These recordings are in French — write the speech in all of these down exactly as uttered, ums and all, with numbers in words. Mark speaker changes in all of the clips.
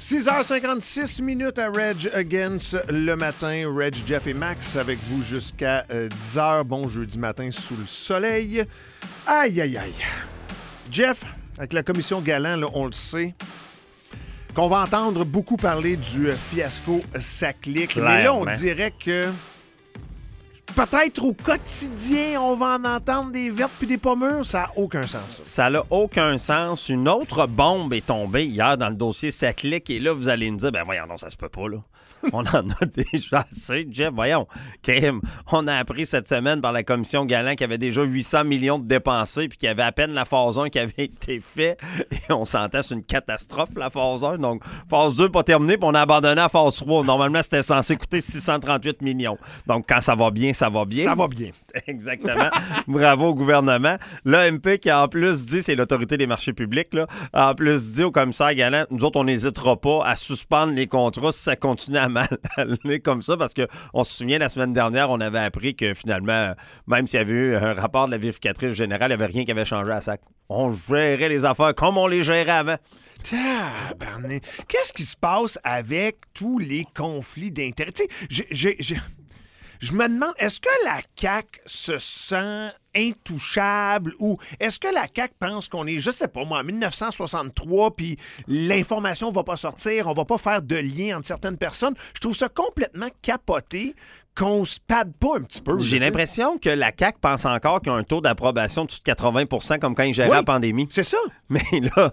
Speaker 1: six heures cinquante-six minutes à Reg Against le matin. Reg, Jeff et Max avec vous jusqu'à euh, dix heures. Bon jeudi matin sous le soleil. Aïe, aïe, aïe. Jeff, avec la commission Galant, là, on le sait, qu'on va entendre beaucoup parler du euh, fiasco Saclic. Mais là, on dirait que peut-être au quotidien, on va en entendre des vertes puis des pas mûres. Ça n'a aucun sens.
Speaker 2: Ça n'a aucun sens. Une autre bombe est tombée hier dans le dossier Saclic. Et là, vous allez me dire, ben voyons, non, ça se peut pas, là. On en a déjà assez, Jeff. Voyons, Kim, on a appris cette semaine par la commission Galant qu'il y avait déjà huit cents millions de dépensés puis qu'il y avait à peine la phase un qui avait été faite. Et on s'entend, c'est une catastrophe, la phase un. Donc, phase deux pas terminée, puis on a abandonné à phase trois. Normalement, c'était censé coûter six cent trente-huit millions. Donc, quand ça va bien, ça va bien.
Speaker 1: Ça va bien.
Speaker 2: Exactement. Bravo au gouvernement. L'A M P qui, en plus, dit, c'est l'autorité des marchés publics, là, en plus, dit au commissaire Galant, nous autres, on n'hésitera pas à suspendre les contrats si ça continue à mal aller comme ça, parce qu'on se souvient, la semaine dernière, on avait appris que finalement, même s'il y avait eu un rapport de la vérificatrice générale, il n'y avait rien qui avait changé à SAC. On gérait les affaires comme on les gérait avant.
Speaker 1: Tabarnak. Qu'est-ce qui se passe avec tous les conflits d'intérêts? Tu sais, j'ai... j'ai, j'ai... Je me demande, est-ce que la C A Q se sent intouchable ou est-ce que la C A Q pense qu'on est, je sais pas moi, en dix-neuf cent soixante-trois puis l'information va pas sortir, on va pas faire de lien entre certaines personnes? Je trouve ça complètement capoté qu'on se pade pas un petit peu.
Speaker 2: J'ai l'impression que la C A Q pense encore qu'il y a un taux d'approbation de quatre-vingts pour cent comme quand ils géraient
Speaker 1: oui,
Speaker 2: la pandémie.
Speaker 1: C'est ça.
Speaker 2: Mais là,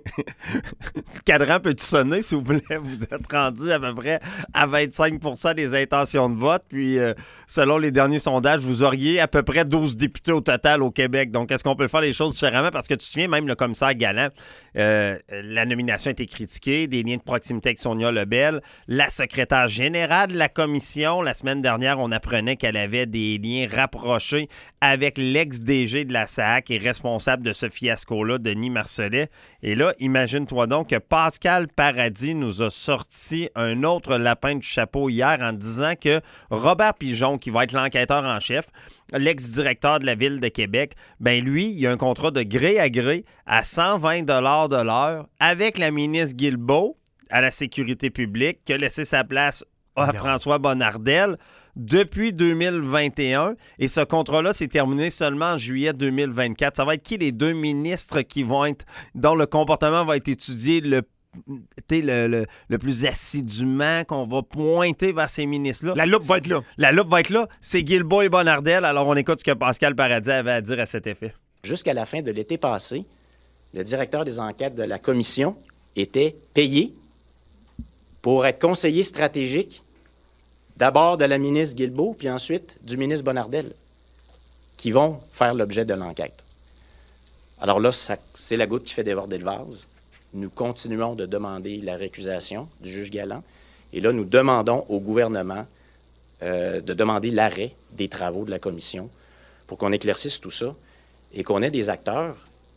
Speaker 2: le cadran peut-tu sonner, s'il vous plaît? Vous êtes rendu à peu près à vingt-cinq pour cent des intentions de vote. Puis, euh, selon les derniers sondages, vous auriez à peu près douze députés au total au Québec. Donc, est-ce qu'on peut faire les choses différemment? Parce que tu te souviens, même le commissaire Galant, euh, la nomination a été critiquée, des liens de proximité avec Sonia Lebel. La secrétaire générale de la commission, la semaine dernière, on apprenait qu'elle avait des liens rapprochés avec l'ex-D G de la S A C et responsable de ce fiasco-là, Denis Marcellet. Et là, imagine-toi donc que Pascal Paradis nous a sorti un autre lapin du chapeau hier en disant que Robert Pigeon, qui va être l'enquêteur en chef, l'ex-directeur de la Ville de Québec, ben lui, il a un contrat de gré à gré à cent vingt dollars de l'heure avec la ministre Guilbeault à la sécurité publique, qui a laissé sa place à non. François Bonnardel depuis deux mille vingt et un. Et ce contrat-là s'est terminé seulement en juillet deux mille vingt-quatre. Ça va être qui les deux ministres qui vont être, dont le comportement va être étudié le Le, le, le plus assidûment, qu'on va pointer vers ces ministres-là?
Speaker 1: La loupe va être là.
Speaker 2: La loupe va être là. C'est Guilbeault et Bonnardel. Alors, on écoute ce que Pascal Paradis avait à dire à cet effet.
Speaker 3: Jusqu'à la fin de l'été passé, le directeur des enquêtes de la commission était payé pour être conseiller stratégique d'abord de la ministre Guilbeault, puis ensuite du ministre Bonnardel, qui vont faire l'objet de l'enquête. Alors là, ça, c'est la goutte qui fait déborder le vase. Nous continuons de demander la récusation du juge Galant. Et là, nous demandons au gouvernement euh, de demander l'arrêt des travaux de la commission pour qu'on éclaircisse tout ça et qu'on ait des acteurs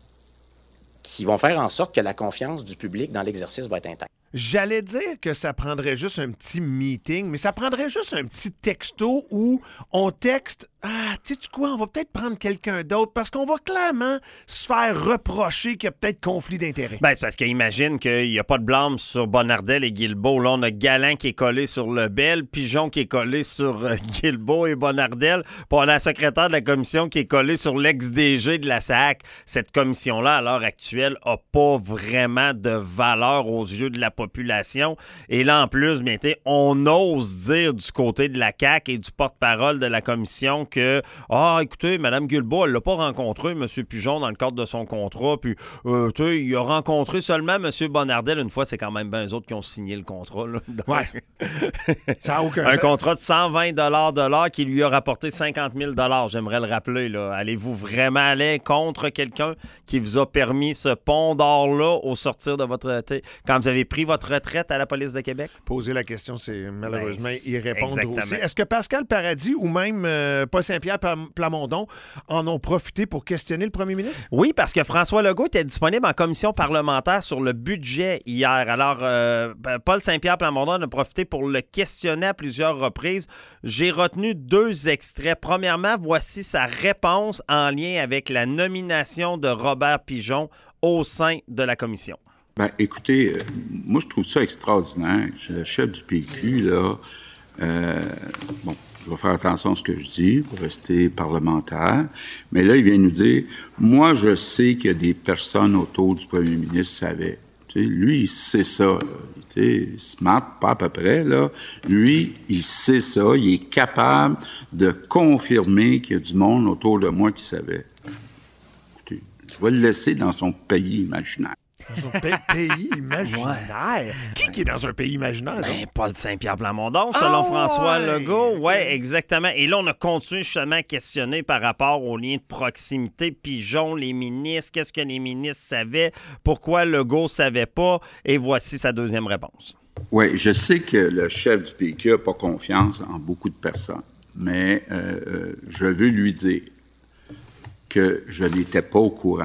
Speaker 3: qui vont faire en sorte que la confiance du public dans l'exercice va être intacte.
Speaker 1: J'allais dire que ça prendrait juste un petit meeting, mais ça prendrait juste un petit texto où on texte « Ah, tu sais quoi, on va peut-être prendre quelqu'un d'autre parce qu'on va clairement se faire reprocher qu'il y a peut-être conflit d'intérêts. »
Speaker 2: Ben, c'est parce qu'imagine qu'il n'y a pas de blâme sur Bonnardel et Guilbeault. Là, on a Galant qui est collé sur Lebel, Pigeon qui est collé sur euh, Guilbeault et Bonnardel, puis on a la secrétaire de la commission qui est collée sur l'ex-D G de la S A C. Cette commission-là, à l'heure actuelle, n'a pas vraiment de valeur aux yeux de la population. Et là, en plus, bien, on ose dire du côté de la C A Q et du porte-parole de la commission que, ah, écoutez, Mme Guilbeault, elle ne l'a pas rencontré, M. Pigeon, dans le cadre de son contrat, puis, euh, tu sais, il a rencontré seulement M. Bonnardel une fois, c'est quand même bien eux autres qui ont signé le contrat, là. Donc,
Speaker 1: ouais. Ça n'a aucun
Speaker 2: un
Speaker 1: sens.
Speaker 2: contrat de cent vingt dollars de l'heure qui lui a rapporté cinquante mille dollars, j'aimerais le rappeler, là. Allez-vous vraiment aller contre quelqu'un qui vous a permis ce pont d'or-là au sortir de votre... Quand vous avez pris votre retraite à la police de Québec?
Speaker 1: Poser la question, c'est malheureusement
Speaker 2: ben,
Speaker 1: y répondre
Speaker 2: exactement.
Speaker 1: aussi. Est-ce que Pascal Paradis ou même euh, Paul Saint-Pierre Plamondon en ont profité pour questionner le premier ministre?
Speaker 2: Oui, parce que François Legault était disponible en commission parlementaire sur le budget hier. Alors, euh, Paul Saint-Pierre Plamondon en a profité pour le questionner à plusieurs reprises. J'ai retenu deux extraits. Premièrement, voici sa réponse en lien avec la nomination de Robert Pigeon au sein de la commission.
Speaker 4: Ben, écoutez, euh, moi, je trouve ça extraordinaire. Je suis le chef du P Q, là. Euh, bon, je vais faire attention à ce que je dis pour rester parlementaire. Mais là, il vient nous dire, moi, je sais qu'il y a des personnes autour du premier ministre qui savaient. Tu sais, lui, il sait ça, là. Tu sais, smart, pas à peu près, là. Lui, il sait ça. Il est capable de confirmer qu'il y a du monde autour de moi qui savait. Écoutez, tu vas le laisser dans son pays imaginaire.
Speaker 1: Dans un pa- pays imaginaire? Ouais. Qui, qui est dans un pays imaginaire? Là?
Speaker 2: Ben, Paul Saint-Pierre Plamondon, selon
Speaker 1: oh,
Speaker 2: François
Speaker 1: ouais.
Speaker 2: Legault. Oui, exactement. Et là, on a continué justement à questionner par rapport aux liens de proximité. Pigeon, les ministres, qu'est-ce que les ministres savaient? Pourquoi Legault ne savait pas? Et voici sa deuxième réponse.
Speaker 4: Oui, je sais que le chef du P Q n'a pas confiance en beaucoup de personnes, mais euh, euh, je veux lui dire que je n'étais pas au courant.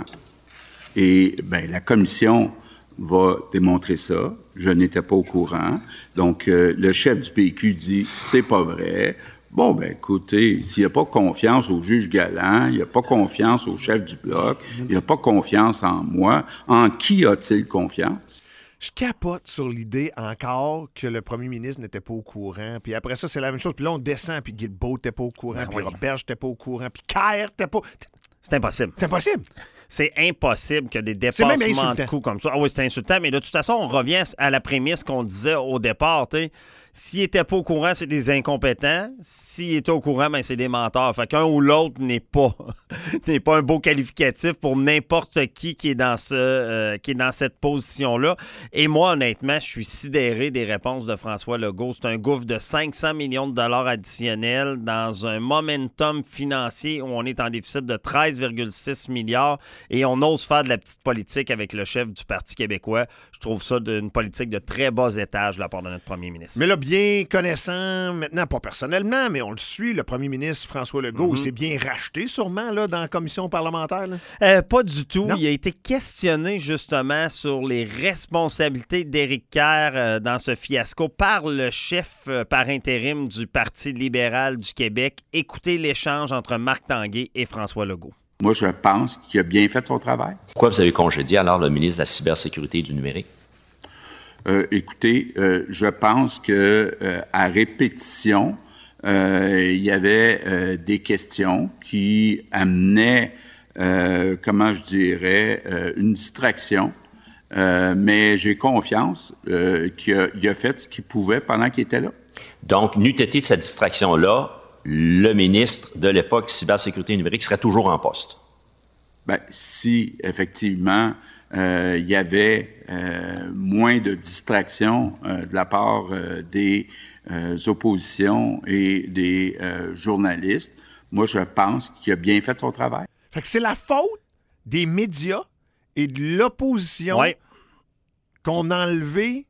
Speaker 4: Et bien, la commission va démontrer ça. Je n'étais pas au courant. Donc, euh, le chef du P Q dit « c'est pas vrai ». Bon, ben écoutez, s'il n'y a pas confiance au juge Galland, il n'y a pas confiance au chef du Bloc, il n'y a pas confiance en moi, en qui a-t-il confiance?
Speaker 1: Je capote sur l'idée encore que le premier ministre n'était pas au courant. Puis après ça, c'est la même chose. Puis là, on descend, puis Guilbeault n'était pas au courant,
Speaker 2: Ben
Speaker 1: puis
Speaker 2: oui.
Speaker 1: Roberge n'était pas au courant, puis Kerr n'était pas...
Speaker 2: C'est impossible.
Speaker 1: C'est impossible.
Speaker 2: C'est impossible que des
Speaker 1: C'est même
Speaker 2: dépassements de
Speaker 1: insultant.
Speaker 2: coûts comme ça. Ah oui, c'est insultant, mais de toute façon, on revient à la prémisse qu'on disait au départ. T'sais. S'il n'était pas au courant, c'est des incompétents. S'il était au courant, ben, c'est des menteurs. Fait qu'un ou l'autre n'est pas, n'est pas un beau qualificatif pour n'importe qui qui est dans ce, euh, qui est dans cette position-là. Et moi, honnêtement, je suis sidéré des réponses de François Legault. C'est un gouffre de cinq cents millions de dollars additionnels dans un momentum financier où on est en déficit de treize virgule six milliards et on ose faire de la petite politique avec le chef du Parti québécois. Je trouve ça d'une politique de très bas étage de la part de notre premier ministre.
Speaker 1: Mais là, bien connaissant, maintenant, pas personnellement, mais on le suit, le premier ministre François Legault,
Speaker 2: Mm-hmm.
Speaker 1: il s'est bien racheté sûrement là, dans la commission parlementaire. Là.
Speaker 2: Euh, pas du tout.
Speaker 1: Non.
Speaker 2: Il a été questionné justement sur les responsabilités d'Éric Kerr euh, dans ce fiasco par le chef euh, par intérim du Parti libéral du Québec. Écoutez l'échange entre Marc Tanguay et François Legault.
Speaker 4: Moi, je pense qu'il a bien fait son travail.
Speaker 5: Pourquoi vous avez congédié alors le ministre de la Cybersécurité et du Numérique?
Speaker 4: Euh, écoutez, euh, je pense que euh, à répétition, euh, il y avait euh, des questions qui amenaient, euh, comment je dirais, euh, une distraction. Euh, mais j'ai confiance euh, qu'il a, il a fait ce qu'il pouvait pendant qu'il était là.
Speaker 5: Donc, n'eût été de cette distraction-là, le ministre de l'époque Cybersécurité et Numérique serait toujours en poste.
Speaker 4: Bien, si, effectivement, euh, il y avait euh, moins de distractions euh, de la part euh, des euh, oppositions et des euh, journalistes, moi, je pense qu'il a bien fait son travail.
Speaker 1: Fait que c'est la faute des médias et de l'opposition
Speaker 2: Ouais.
Speaker 1: qu'on a enlevé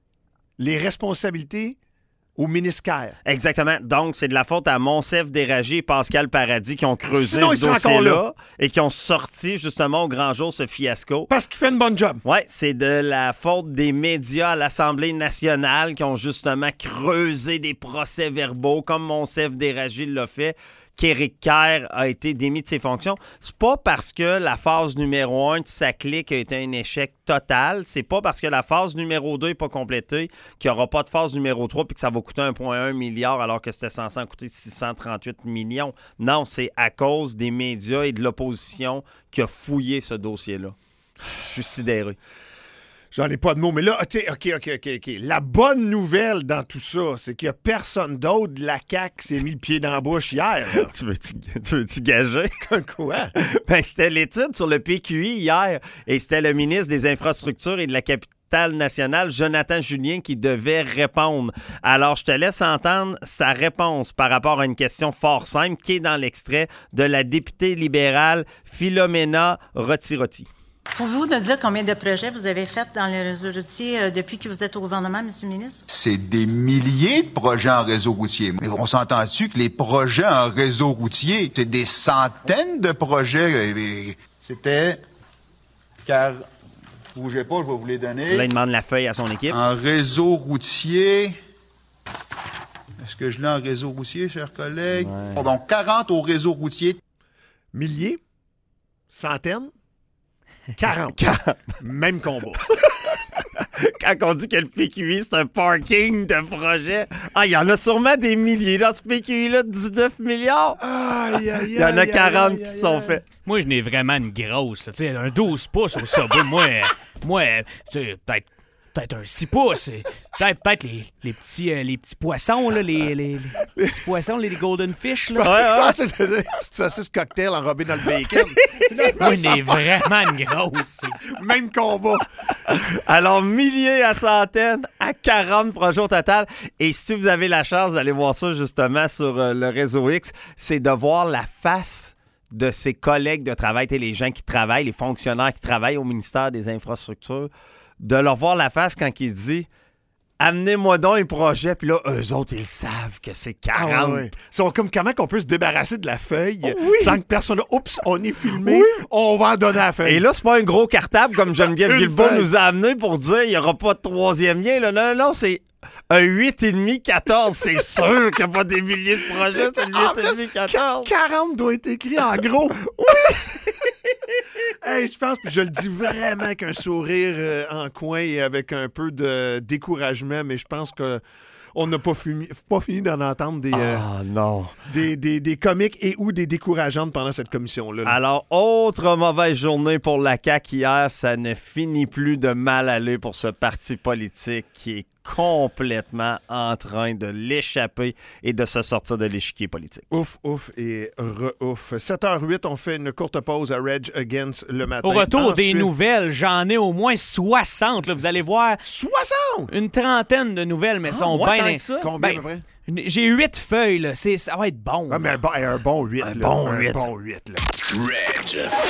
Speaker 1: les responsabilités au ministre Kerr.
Speaker 2: Exactement. Donc, c'est de la faute à Monsef Déragé et Pascal Paradis qui ont creusé
Speaker 1: Sinon,
Speaker 2: ce
Speaker 1: il serait encore
Speaker 2: dossier-là
Speaker 1: là.
Speaker 2: et qui ont sorti justement au grand jour ce fiasco.
Speaker 1: Parce qu'il fait une bonne job.
Speaker 2: Oui, c'est de la faute des médias à l'Assemblée nationale qui ont justement creusé des procès-verbaux, comme Monsef Déragé l'a fait, qu'Éric Kerr a été démis de ses fonctions. C'est pas parce que la phase numéro un de sa clique a été un échec total. C'est pas parce que la phase numéro deux n'est pas complétée qu'il n'y aura pas de phase numéro trois puis que ça va coûter un virgule un milliard alors que c'était censé en coûter six cent trente-huit millions. Non, c'est à cause des médias et de l'opposition qui a fouillé ce dossier-là. Je suis sidéré.
Speaker 1: J'en ai pas de mots, mais là, tu sais, OK, OK, OK, OK. La bonne nouvelle dans tout ça, c'est qu'il n'y a personne d'autre de la C A Q qui s'est mis le pied dans la bouche hier. là.
Speaker 2: Tu veux-tu, tu veux-tu gager?
Speaker 1: Quoi?
Speaker 2: Ben, c'était l'étude sur le P Q I hier et c'était le ministre des Infrastructures et de la Capitale nationale, Jonathan Julien, qui devait répondre. Alors, je te laisse entendre sa réponse par rapport à une question fort simple qui est dans l'extrait de la députée libérale Philomena Rottirotti.
Speaker 6: Pouvez-vous nous dire combien de projets vous avez fait dans le réseau routier euh, depuis que vous êtes au gouvernement, M. le ministre?
Speaker 7: C'est des milliers de projets en réseau routier. Mais on s'entend-tu que les projets en réseau routier, c'est des centaines de projets? C'était... Car... Bougez pas, je vais vous les donner.
Speaker 2: Là, il demande la feuille à son équipe.
Speaker 7: En réseau routier... Est-ce que je l'ai en réseau routier, chers collègues? Ouais. Donc, quarante au réseau routier.
Speaker 1: Milliers? Centaines? quarante. Même combat.
Speaker 2: Quand on dit que le P Q I, c'est un parking de projets, ah, il y en a sûrement des milliers dans ce P Q I-là, dix-neuf milliards.
Speaker 1: Aïe, aïe,
Speaker 2: Il y en a
Speaker 1: aïe,
Speaker 2: quarante
Speaker 1: aïe,
Speaker 2: qui
Speaker 1: aïe,
Speaker 2: se sont
Speaker 1: aïe.
Speaker 2: faits.
Speaker 8: Moi, je n'ai vraiment une grosse, tu sais, un douze pouces au Subway. moi, euh, moi euh, tu sais, peut-être peut-être un six pouces. Peut-être peut-être les, les, petits, euh, les petits poissons, là, les, les, les petits poissons, les, les golden fish. Là.
Speaker 1: Ouais, ouais. C'est une petite saucisse cocktail enrobée dans le bacon.
Speaker 8: Moi, je n'ai vraiment une grosse.
Speaker 1: Même combat.
Speaker 2: Alors, milliers à centaines, à quarante projets au total. Et si vous avez la chance d'aller voir ça justement sur euh, le réseau X, c'est de voir la face de ses collègues de travail, les gens qui travaillent, les fonctionnaires qui travaillent au ministère des Infrastructures, de leur voir la face quand ils disent « Amenez-moi donc un projet », puis là, eux autres, ils savent que c'est quarante.
Speaker 1: Ah ouais, ouais. Ils sont comme comment qu'on peut se débarrasser de la feuille
Speaker 2: Oh, oui.
Speaker 1: sans que personne... Oups, on est filmé,
Speaker 2: Oui.
Speaker 1: on va en donner la feuille.
Speaker 2: Et là, c'est pas un gros cartable comme Geneviève
Speaker 1: Une
Speaker 2: Guilbeault
Speaker 1: feuille.
Speaker 2: nous a amené pour dire il n'y aura pas de troisième lien. Là. Non, non, non, c'est un huit virgule cinq quatorze. C'est sûr qu'il n'y a pas des milliers de projets, c'est le
Speaker 1: En
Speaker 2: huit virgule cinq quatorze.
Speaker 1: quarante doit être écrit en gros. Oui! Hey, je pense, puis je le dis vraiment avec un sourire euh, en coin et avec un peu de découragement, mais je pense que on n'a pas, fumi- pas fini d'en entendre des, euh,
Speaker 2: Ah non.
Speaker 1: des, des, des comiques et ou des décourageantes pendant cette commission-là. là.
Speaker 2: Alors, autre mauvaise journée pour la C A Q hier, ça ne finit plus de mal aller pour ce parti politique qui est complètement en train de l'échapper et de se sortir de l'échiquier politique.
Speaker 1: Ouf, ouf et re-ouf. sept heures huit, on fait une courte pause à Reg Against le matin.
Speaker 8: Au retour des
Speaker 1: Ensuite-
Speaker 8: nouvelles, j'en ai au moins soixante. Là. Vous allez voir
Speaker 1: soixante!
Speaker 8: une trentaine de nouvelles, mais sont
Speaker 2: ouais,
Speaker 8: bien...
Speaker 2: tant que ça?
Speaker 1: Combien
Speaker 8: Ben,
Speaker 1: à peu près?
Speaker 8: J'ai huit feuilles, là. C'est, ça va être bon.
Speaker 1: Ah, mais un bon, un bon huit.
Speaker 2: Un
Speaker 1: là.
Speaker 2: bon
Speaker 1: un
Speaker 2: huit.
Speaker 1: bon huit, là.
Speaker 9: Reg